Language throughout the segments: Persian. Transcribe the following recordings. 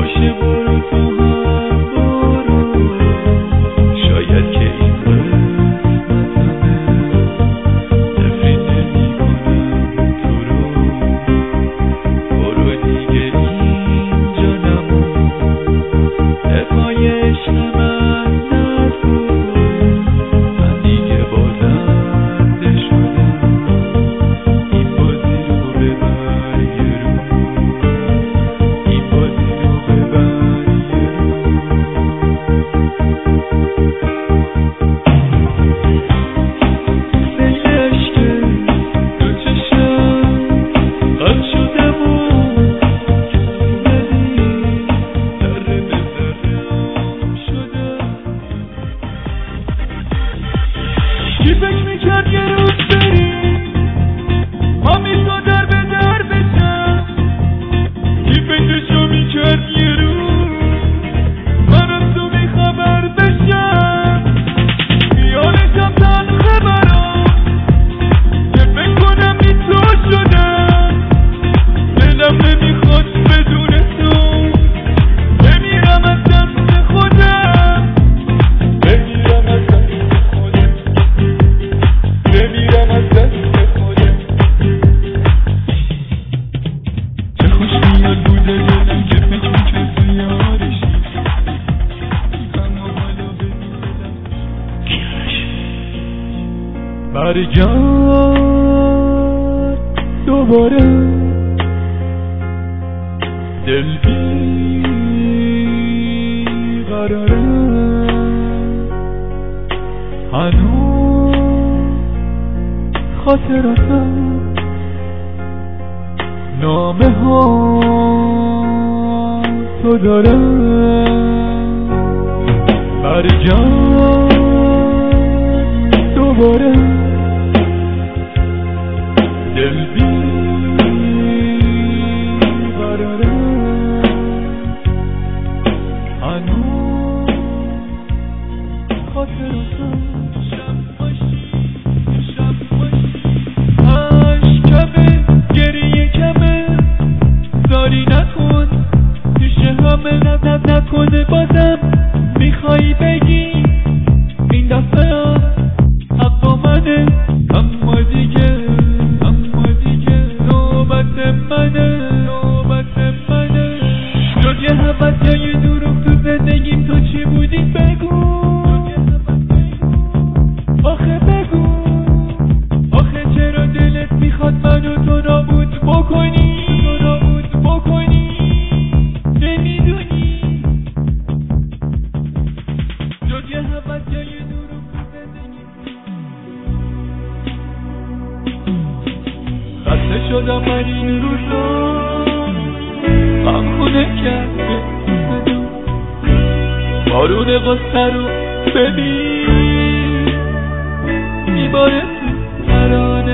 میشه برو تو هم برو، شاید که این قسمتمه، نفرین نمی کنم تو رو، برو دیگه اینجا نمون، دفاع عشق من نکن، من دیگه بازنده شدم، این بازی رو ببر یه رو، این بازی رو ببر یه رو. سیل عشق دو چشم قد شدم و کسی ندید، ذره به ذره‌ام شدم. کی فکر میکرد یه روز بریم ما تو در به در بشم، کی فکرشو میکرد یه روز من از تو بیخبر بشم، میانشم تنخه برام که فکر کنم بی تو شدم، دلم نمیخواد بدون تو، بمیرم از دست خودم، بمیرم از دست خودم، بمیرم از دست خودم. چه خوش میاد بوده دلم که فکر میکرد تو یارشی، اما حالا بمیرم برگرد دوباره، دل بی قراره، هنوز خاطراتم نامه ها تو داره، برگرد دوباره، دل بی قراره، هنوز خاطراتم کمه گریه کمه، زاری نکن پیشه همه نکنه، بازم میخوایی بگی این دفعه حق منه، اما دیگه نوبت منه، جز یه حبت یا یه دروغ تو زندگیم تو چی بودی بگو، آخه بگو، آخه چرا دلت میخواد منو تو نابود بکنی، نمیدونی جز یه حبت یا یه دروغ تو زندگیم. خسته شدم من این روزا، غمخونه کرده صدا، بارون غصه رو ببین میباره تو ترانه،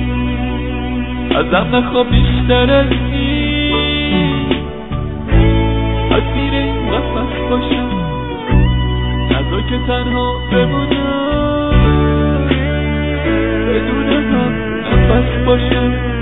ازم نخوا بیشتر از این اسیر این قفس باشم، نذار که تنها بمونم بدون هم نفس باشم.